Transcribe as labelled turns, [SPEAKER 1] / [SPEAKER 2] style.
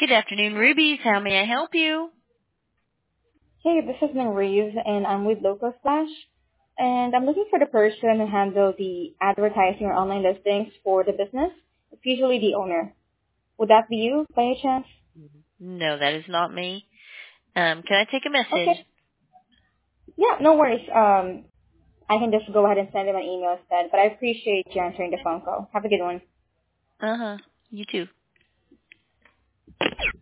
[SPEAKER 1] Good afternoon, Rubies. How may I help you?
[SPEAKER 2] Hey, this is Maurice, and I'm with Local Flash, and I'm looking for the person who handles the advertising or online listings for the business. It's usually the owner. Would that be you, by any chance?
[SPEAKER 1] No, that is not me. Can I take a message?
[SPEAKER 2] Okay. Yeah, no worries. I can just go ahead and send him an email instead, but I appreciate you answering the phone call. Have a good one.
[SPEAKER 1] Uh-huh. You too.